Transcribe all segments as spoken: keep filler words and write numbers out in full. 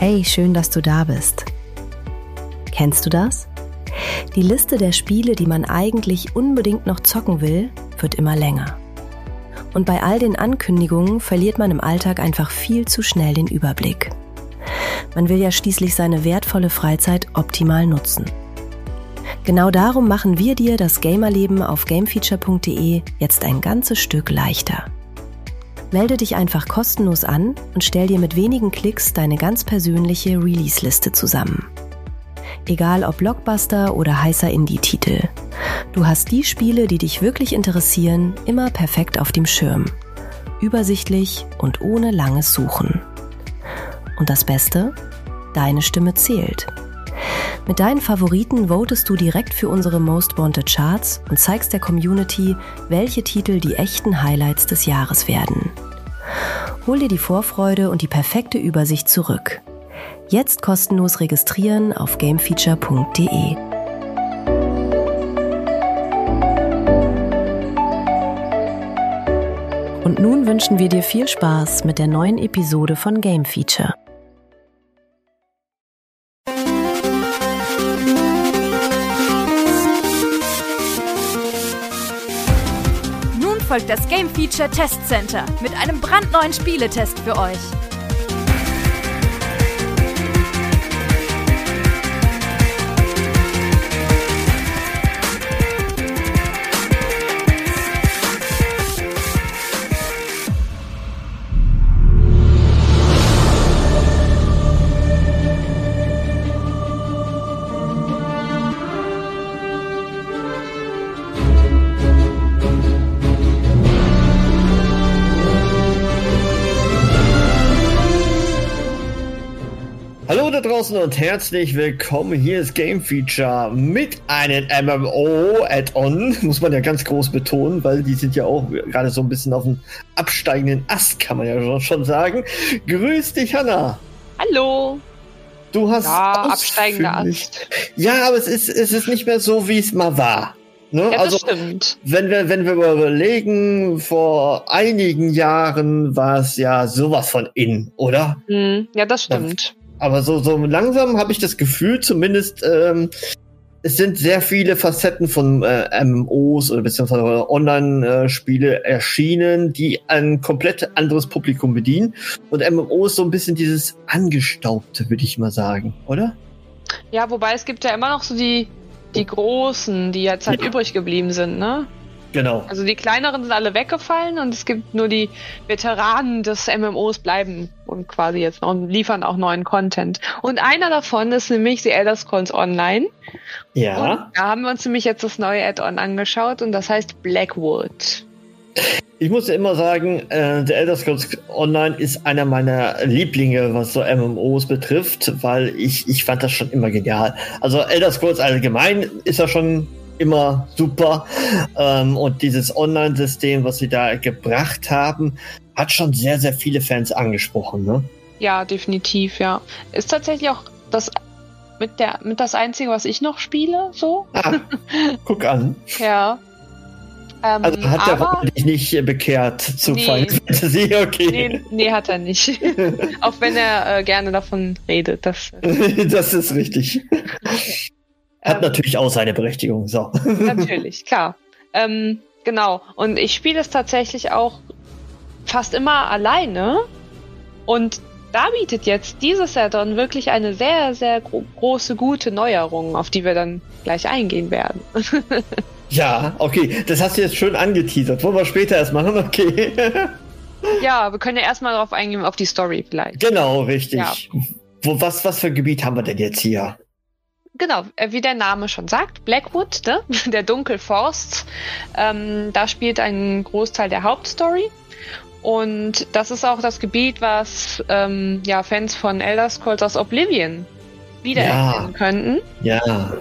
Hey, schön, dass du da bist. Kennst du das? Die Liste der Spiele, die man eigentlich unbedingt noch zocken will, wird immer länger. Und bei all den Ankündigungen verliert man im Alltag einfach viel zu schnell den Überblick. Man will ja schließlich seine wertvolle Freizeit optimal nutzen. Genau darum machen wir dir das Gamerleben auf gamefeature punkt de jetzt ein ganzes Stück leichter. Melde dich einfach kostenlos an und stell dir mit wenigen Klicks deine ganz persönliche Release-Liste zusammen. Egal ob Blockbuster oder heißer Indie-Titel. Du hast die Spiele, die dich wirklich interessieren, immer perfekt auf dem Schirm. Übersichtlich und ohne langes Suchen. Und das Beste? Deine Stimme zählt. Mit deinen Favoriten votest du direkt für unsere Most Wanted Charts und zeigst der Community, welche Titel die echten Highlights des Jahres werden. Hol dir die Vorfreude und die perfekte Übersicht zurück. Jetzt kostenlos registrieren auf gamefeature punkt de. Und nun wünschen wir dir viel Spaß mit der neuen Episode von Game Feature. Folgt das Game Feature Test Center mit einem brandneuen Spieletest für euch. Hallo da draußen und herzlich willkommen. Hier ist Game Feature mit einem M M O-Add-on, muss man ja ganz groß betonen, weil die sind ja auch gerade so ein bisschen auf dem absteigenden Ast, kann man ja schon sagen. Grüß dich, Hanna. Hallo. Du hast ja, absteigender Ast. Ja, aber es ist, es ist nicht mehr so, wie es mal war. Ne? Ja, also, das stimmt. Wenn wir, wenn wir überlegen, vor einigen Jahren war es ja sowas von in, oder? Hm, ja, das stimmt. Aber so, so langsam habe ich das Gefühl, zumindest, ähm, es sind sehr viele Facetten von äh, M M Os oder beziehungsweise Online-Spiele erschienen, die ein komplett anderes Publikum bedienen. Und M M O ist so ein bisschen dieses Angestaubte, würde ich mal sagen, oder? Ja, wobei es gibt ja immer noch so die, die Großen, die jetzt halt ja. übrig geblieben sind, ne? Genau. Also die kleineren sind alle weggefallen und es gibt nur die Veteranen des M M Os bleiben und quasi jetzt noch und liefern auch neuen Content. Und einer davon ist nämlich The Elder Scrolls Online. Ja. Und da haben wir uns nämlich jetzt das neue Add-on angeschaut und das heißt Blackwood. Ich muss ja immer sagen, äh, The Elder Scrolls Online ist einer meiner Lieblinge, was so M M Os betrifft, weil ich, ich fand das schon immer genial. Also Elder Scrolls allgemein ist ja schon immer super. Ähm, und dieses Online-System, was sie da gebracht haben, hat schon sehr, sehr viele Fans angesprochen, ne? Ja, definitiv, ja. Ist tatsächlich auch das mit der mit das Einzige, was ich noch spiele, so. Ah, guck an. Ja. Ähm, also hat der Robert dich nicht bekehrt zu nee, Final Fantasy? Okay. Nee, nee, hat er nicht. Auch wenn er äh, gerne davon redet. Das, äh das ist richtig. Hat ähm, natürlich auch seine Berechtigung, so. Natürlich, klar. Ähm, genau. Und ich spiele es tatsächlich auch fast immer alleine. Und da bietet jetzt dieses Add-on wirklich eine sehr, sehr gro- große, gute Neuerung, auf die wir dann gleich eingehen werden. Ja, okay. Das hast du jetzt schön angeteasert. Wollen wir später erst machen? Okay. Ja, wir können ja erstmal darauf eingehen, auf die Story vielleicht. Genau, richtig. Ja. Wo, was, was für ein Gebiet haben wir denn jetzt hier? Genau, wie der Name schon sagt, Blackwood, ne? Der Dunkelforst. Ähm, da spielt ein Großteil der Hauptstory. Und das ist auch das Gebiet, was ähm, ja, Fans von Elder Scrolls aus Oblivion wiedererkennen ja. könnten. Ja.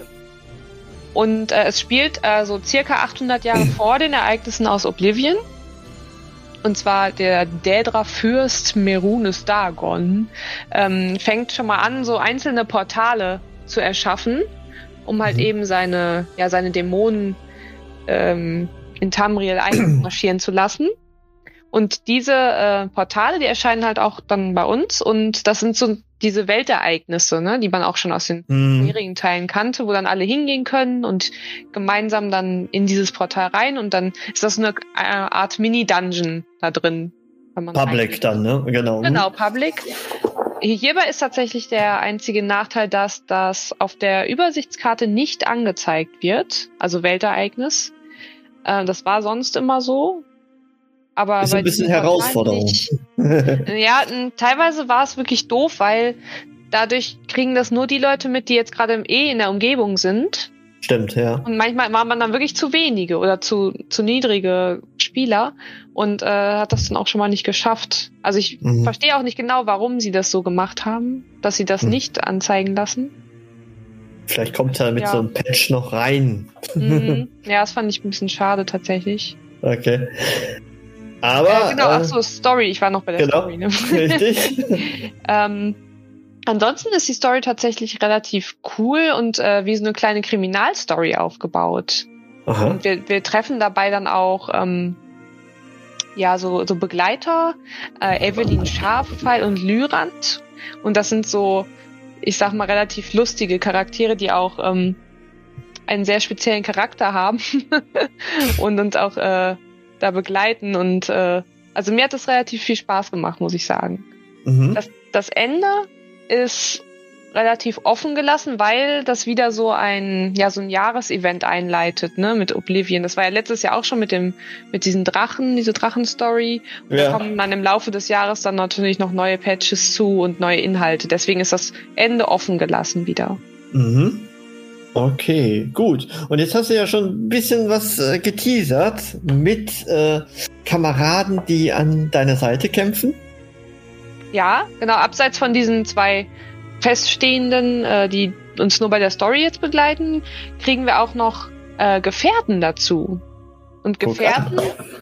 Und äh, es spielt also circa achthundert Jahre vor den Ereignissen aus Oblivion. Und zwar der Daedra-Fürst Merunus Dagon ähm, fängt schon mal an, so einzelne Portale zu erschaffen, um halt mhm. eben seine, ja, seine Dämonen ähm, in Tamriel einmarschieren zu lassen. Und diese äh, Portale, die erscheinen halt auch dann bei uns und das sind so diese Weltereignisse, ne, die man auch schon aus den Mhm. vorherigen Teilen kannte, wo dann alle hingehen können und gemeinsam dann in dieses Portal rein und dann ist das so eine äh, Art Mini-Dungeon da drin. Wenn man Public reingeht. dann, ne? Genau. Genau, Public. Hierbei ist tatsächlich der einzige Nachteil, dass das auf der Übersichtskarte nicht angezeigt wird, also Weltereignis. Äh, das war sonst immer so. Aber Ist bei ein bisschen diesem Portal Herausforderung. nicht. Ja, n- teilweise war es wirklich doof, weil dadurch kriegen das nur die Leute mit, die jetzt gerade eh in der Umgebung sind. Stimmt, ja. Und manchmal war man dann wirklich zu wenige oder zu, zu niedrige Spieler und äh, hat das dann auch schon mal nicht geschafft. Also ich Mhm. verstehe auch nicht genau, warum sie das so gemacht haben, dass sie das Mhm. nicht anzeigen lassen. Vielleicht kommt er mit Ja. so einem Patch noch rein. Mhm. Ja, das fand ich ein bisschen schade tatsächlich. Okay. Aber. äh, genau, äh, ach so, Story, ich war noch bei der genau. Story. Ne? Richtig. ähm, ansonsten ist die Story tatsächlich relativ cool und äh, wie so eine kleine Kriminalstory aufgebaut. Aha. Und wir, wir treffen dabei dann auch ähm, ja so, so Begleiter, äh, Evelyn Scharfpfeil und Lyrand. Und das sind so, ich sag mal, relativ lustige Charaktere, die auch ähm, einen sehr speziellen Charakter haben und uns auch äh, da begleiten. Und äh, also mir hat das relativ viel Spaß gemacht, muss ich sagen. Mhm. Das, das Ende ist relativ offen gelassen, weil das wieder so ein, ja, so ein Jahresevent einleitet, ne, mit Oblivion. Das war ja letztes Jahr auch schon mit dem, mit diesen Drachen, diese Drachenstory. Und Ja. da kommen dann im Laufe des Jahres dann natürlich noch neue Patches zu und neue Inhalte. Deswegen ist das Ende offen gelassen wieder. Mhm. Okay, gut. Und jetzt hast du ja schon ein bisschen was äh, geteasert mit äh, Kameraden, die an deiner Seite kämpfen. Ja, genau, abseits von diesen zwei Feststehenden, äh, die uns nur bei der Story jetzt begleiten, kriegen wir auch noch äh, Gefährten dazu. Und Gefährten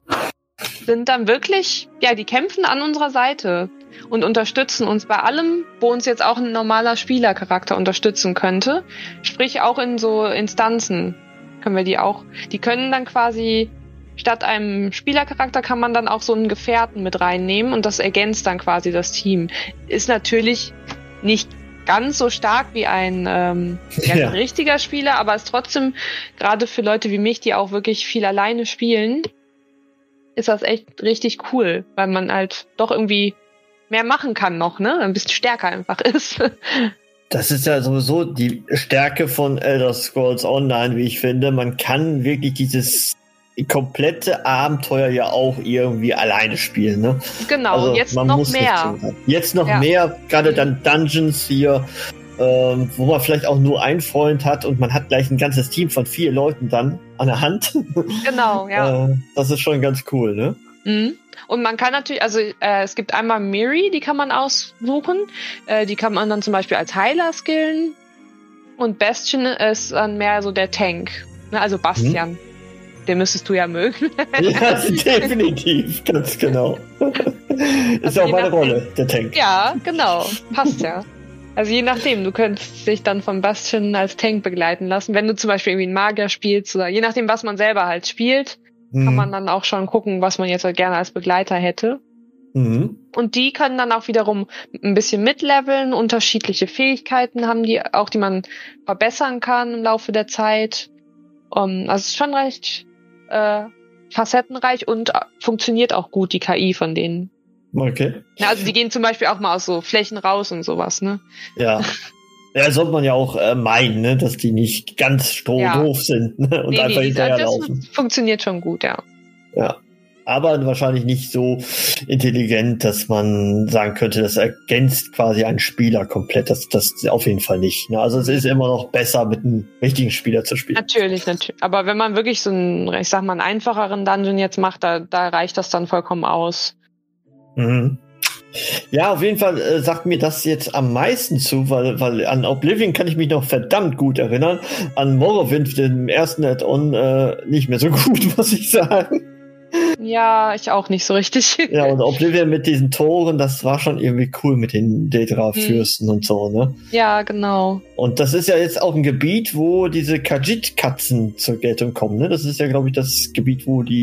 sind dann wirklich, ja, die kämpfen an unserer Seite und unterstützen uns bei allem, wo uns jetzt auch ein normaler Spielercharakter unterstützen könnte. Sprich auch in so Instanzen können wir die auch, die können dann quasi statt einem Spielercharakter kann man dann auch so einen Gefährten mit reinnehmen und das ergänzt dann quasi das Team. Ist natürlich nicht ganz so stark wie ein, ähm, ja, Ja. ein richtiger Spieler, aber ist trotzdem, gerade für Leute wie mich, die auch wirklich viel alleine spielen, ist das echt richtig cool, weil man halt doch irgendwie mehr machen kann noch, ne? Ein bisschen stärker einfach ist. Das ist ja sowieso die Stärke von Elder Scrolls Online, wie ich finde. Man kann wirklich dieses komplette Abenteuer ja auch irgendwie alleine spielen, ne? Genau, Also, und jetzt man noch muss nicht mehr. zuhören. Jetzt noch Ja. mehr, gerade dann Dungeons hier, ähm, wo man vielleicht auch nur einen Freund hat und man hat gleich ein ganzes Team von vier Leuten dann an der Hand. Genau, ja. äh, das ist schon ganz cool, ne? Mhm. Und man kann natürlich, also äh, es gibt einmal Miri, die kann man aussuchen. Äh, die kann man dann zum Beispiel als Heiler skillen. Und Bastion ist dann mehr so der Tank. Ne? Also Bastian. Den müsstest du ja mögen. Ja, definitiv, ganz genau. Ist Also auch je meine nachdem- Rolle, der Tank. Ja, genau. Passt ja. Also je nachdem, du könntest dich dann von Bastion als Tank begleiten lassen. Wenn du zum Beispiel irgendwie einen Magier spielst oder je nachdem, was man selber halt spielt, Hm. kann man dann auch schon gucken, was man jetzt halt gerne als Begleiter hätte. Mhm. Und die können dann auch wiederum ein bisschen mitleveln, unterschiedliche Fähigkeiten haben die auch, die man verbessern kann im Laufe der Zeit. Um, also es ist schon recht äh, facettenreich und äh, funktioniert auch gut, die K I von denen. Okay. Ja, also die gehen zum Beispiel auch mal aus so Flächen raus und sowas, ne? Ja. Ja, sollte man ja auch äh, meinen, ne, dass die nicht ganz strohdoof Ja. sind, ne, und Nee, einfach nee, das, hinterherlaufen. das funktioniert schon gut, ja. Ja. Aber wahrscheinlich nicht so intelligent, dass man sagen könnte, das ergänzt quasi einen Spieler komplett. Das, das auf jeden Fall nicht. Ne? Also es ist immer noch besser, mit einem richtigen Spieler zu spielen. Natürlich, natürlich. Aber wenn man wirklich so einen, ich sag mal, einen einfacheren Dungeon jetzt macht, da, da reicht das dann vollkommen aus. Mhm. Ja, auf jeden Fall äh, sagt mir das jetzt am meisten zu, weil, weil an Oblivion kann ich mich noch verdammt gut erinnern. An Morrowind, dem ersten Add-on, äh, nicht mehr so gut, muss ich sagen. Ja, ich auch nicht so richtig. Ja, und Oblivion mit diesen Toren, das war schon irgendwie cool mit den Daedra-Fürsten und so, ne? Ja, genau. Und das ist ja jetzt auch ein Gebiet, wo diese Khajiit-Katzen zur Geltung kommen, ne? Das ist ja, glaube ich, das Gebiet, wo die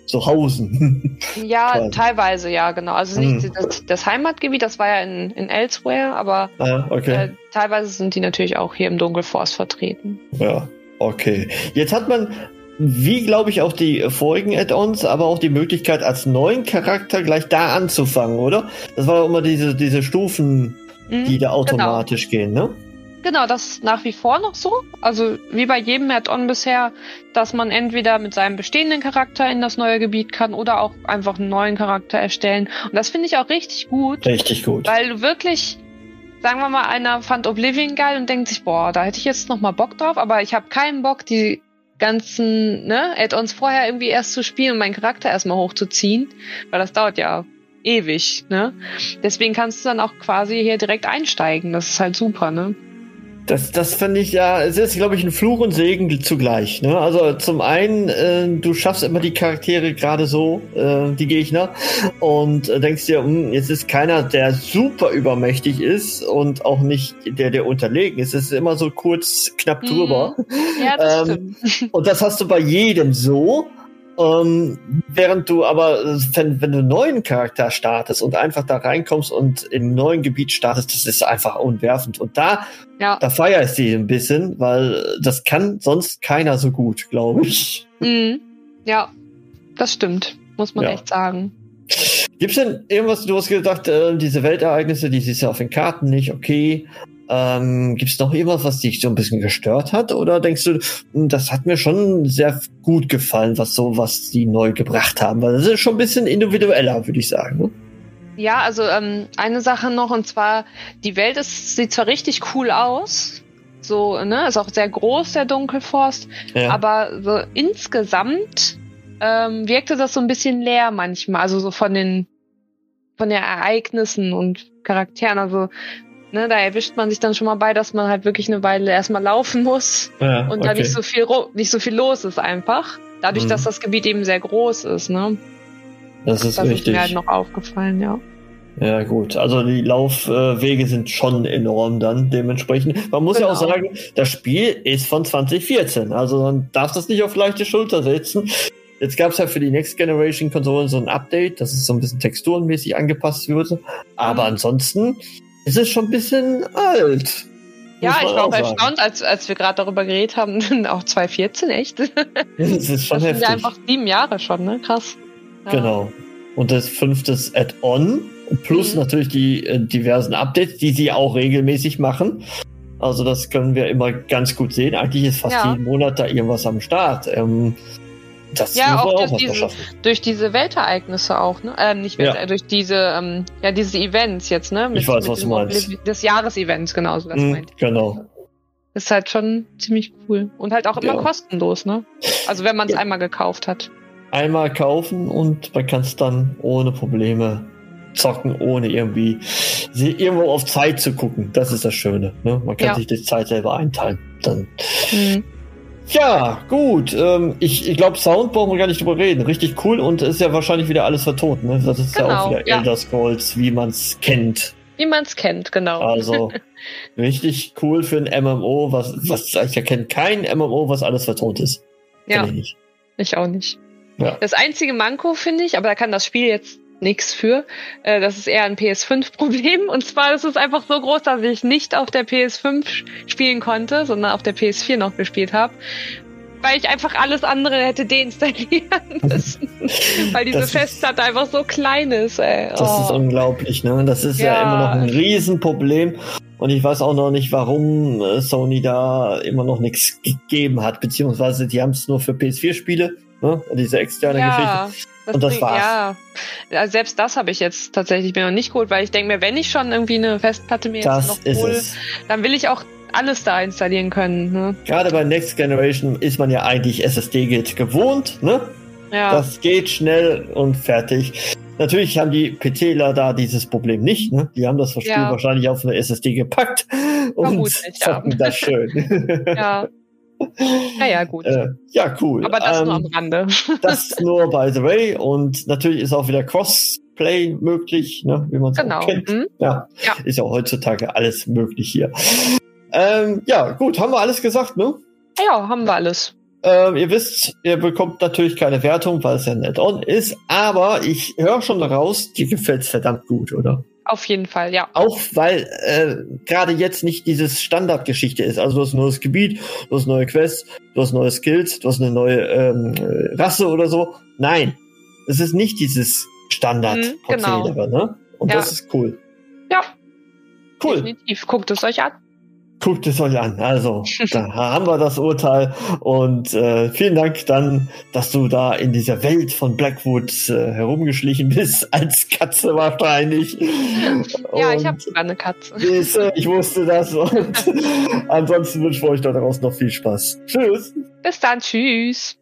zu hausen. Ja, Quasi. Teilweise, ja, genau. Also nicht Hm. das, das Heimatgebiet, das war ja in, in Elsewhere, aber Ah, okay. äh, teilweise sind die natürlich auch hier im Dunkelforst vertreten. Ja, okay. Jetzt hat man, wie glaube ich auch die vorigen Add-ons, aber auch die Möglichkeit, als neuen Charakter gleich da anzufangen, oder? Das war ja immer diese, diese Stufen, Mhm, die da automatisch gehen, ne? Genau, das ist nach wie vor noch so. Also wie bei jedem Add-on bisher, dass man entweder mit seinem bestehenden Charakter in das neue Gebiet kann oder auch einfach einen neuen Charakter erstellen. Und das finde ich auch richtig gut, Richtig gut. weil du wirklich, sagen wir mal, einer fand Oblivion geil und denkt sich, boah, da hätte ich jetzt noch mal Bock drauf, aber ich habe keinen Bock, die ganzen ne, Add-ons vorher irgendwie erst zu spielen und meinen Charakter erstmal hochzuziehen, weil das dauert ja ewig, ne? Deswegen kannst du dann auch quasi hier direkt einsteigen. Das ist halt super, ne? Das, das finde ich ja, es ist, glaube ich, ein Fluch und Segen zugleich. Ne? Also zum einen, äh, du schaffst immer die Charaktere gerade so, äh, die Gegner, und äh, denkst dir, mh, jetzt ist keiner, der super übermächtig ist und auch nicht der, der unterlegen ist. Es ist immer so kurz, knapp drüber. Mhm. Ja, das ähm, stimmt. und das hast du bei jedem so. Ähm, während du aber, wenn, wenn du einen neuen Charakter startest und einfach da reinkommst und in einem neuen Gebiet startest, das ist einfach unwerfend. Und da, Ja. da feiere ich sie ein bisschen, weil das kann sonst keiner so gut, glaube ich. Mhm. Ja, das stimmt, muss man Ja. echt sagen. Gibt's denn irgendwas, du hast gesagt, äh, diese Weltereignisse, die siehst du auf den Karten nicht, okay. Ähm, gibt's noch irgendwas, was dich so ein bisschen gestört hat? Oder denkst du, mh, das hat mir schon sehr gut gefallen, was so, was die neu gebracht haben? Weil das ist schon ein bisschen individueller, würde ich sagen. Ne? Ja, also ähm, eine Sache noch, und zwar, die Welt ist, sieht zwar richtig cool aus, so, ne, ist auch sehr groß, der Dunkelforst, Ja. aber so insgesamt ähm, wirkte das so ein bisschen leer manchmal, also so von den von den Ereignissen und Charakteren, also ne, da erwischt man sich dann schon mal bei, dass man halt wirklich eine Weile erstmal laufen muss Ja, und da okay. nicht so viel ro- nicht so viel los ist einfach, dadurch, Mhm. dass das Gebiet eben sehr groß ist, ne. Das ist Das ist richtig. mir halt noch aufgefallen, ja. Ja, gut. Also die Laufwege sind schon enorm dann dementsprechend. Man muss ja auch Genau. sagen, das Spiel ist von zwanzig vierzehn. Also man darf das nicht auf leichte Schulter setzen. Jetzt gab es ja für die Next Generation Konsolen so ein Update, dass es so ein bisschen texturenmäßig angepasst würde. Aber Mhm. ansonsten ist es schon ein bisschen alt. Ja, Muss man ich war auch sagen. erstaunt, als, als wir gerade darüber geredet haben, auch zwanzig vierzehn, echt? Das Das ist schon sind heftig. ja einfach sieben Jahre schon, ne? Krass. Ja. Genau. Und das fünfte Add-on plus Mhm. natürlich die äh, diversen Updates, die sie auch regelmäßig machen. Also das können wir immer ganz gut sehen. Eigentlich ist fast Ja. jeden Monat da irgendwas am Start. Ähm, das Ja, muss auch man durch auch was diese- schaffen. Durch diese Weltereignisse auch, ne? Äh, nicht Welt, Ja. äh, durch diese, ähm, ja, diese Events jetzt, ne? Ich weiß, was dem du meinst. Obliv- Des Jahresevents, genau, so das Mhm, meint. genau. Ist halt schon ziemlich cool. Und halt auch immer Ja. kostenlos, ne? Also wenn man es Ja. einmal gekauft hat. Einmal kaufen und man kann es dann ohne Probleme zocken, ohne irgendwie sie irgendwo auf Zeit zu gucken. Das ist das Schöne. Ne? Man kann Ja. sich die Zeit selber einteilen. Dann Mhm. Ja, gut. Ähm, ich ich glaube, Sound brauchen wir gar nicht drüber reden. Richtig cool und ist ja wahrscheinlich wieder alles vertont. Ne? Das ist ja auch Genau, wieder ja. Elder Scrolls, wie man es kennt. Wie man es kennt, genau. Also richtig cool für ein M M O. Was, was ich erkenne kein M M O, was alles vertont ist. Ja. Kenn ich nicht. Ich auch nicht. Ja. Das einzige Manko, finde ich, aber da kann das Spiel jetzt nichts für, äh, das ist eher ein P S fünf Problem. Und zwar ist es einfach so groß, dass ich nicht auf der P S fünf spielen konnte, sondern auf der P S vier noch gespielt habe. Weil ich einfach alles andere hätte deinstallieren müssen. Weil diese Das ist- Festplatte einfach so klein ist, ey. Das ist Oh. unglaublich, ne? Das ist ja, Ja. immer noch ein Riesenproblem. Und ich weiß auch noch nicht, warum äh, Sony da immer noch nichts gegeben hat. Beziehungsweise die haben es nur für P S vier Spiele, ne? Diese externe Ja, Geschichte. das Und das bringt- war's. Ja. ja, selbst das habe ich jetzt tatsächlich mir noch nicht geholt, weil ich denke mir, wenn ich schon irgendwie eine Festplatte mir jetzt Das noch ist hole, es. dann will ich auch alles da installieren können. Ne? Gerade bei Next Generation ist man ja eigentlich S S D-Gate gewohnt, ne? Ja, Das geht schnell und fertig. Natürlich haben die PCler da dieses Problem nicht, ne? Die haben das Spiel Ja. wahrscheinlich auf eine S S D gepackt und Vermutlich, ja. zocken das schön. ja. Naja, gut. äh, ja, cool. Aber das nur am Ähm, Rande. Das nur by the way. Und natürlich ist auch wieder Crossplay möglich, ne? Wie man es Genau. auch kennt. Mhm. Ja. Ja. Ist ja heutzutage alles möglich hier. Ähm, ja, gut, haben wir alles gesagt, ne? Ja, haben wir alles. Ähm, ihr wisst, ihr bekommt natürlich keine Wertung, weil es ja ein Add-on ist, aber ich höre schon raus, dir gefällt es verdammt gut, oder? Auf jeden Fall, ja. Auch weil äh, gerade jetzt nicht dieses Standardgeschichte ist. Also du hast ein neues Gebiet, du hast neue Quests, du hast neue Skills, du hast eine neue ähm, Rasse oder so. Nein, es ist nicht dieses Standard-Prozedere, genau. ne? Und ja. das ist cool. Ja, cool. Definitiv. Guckt es euch an. Guckt es euch an. Also, da haben wir das Urteil. Und äh, vielen Dank dann, dass du da in dieser Welt von Blackwood äh, herumgeschlichen bist, als Katze wahrscheinlich. Ja, und ich habe sogar eine Katze. Ich wusste das. Und ansonsten wünsche ich euch da draußen noch viel Spaß. Tschüss. Bis dann. Tschüss.